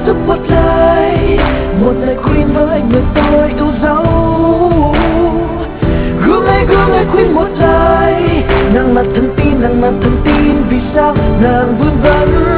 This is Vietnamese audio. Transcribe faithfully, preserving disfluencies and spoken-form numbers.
giúp một lời, một lời khuyên với người tôi yêu dấu. Gương ơi gương ơi khuyên một lời, nàng là thần tin, nàng là thần tin, vì sao nàng vương vấn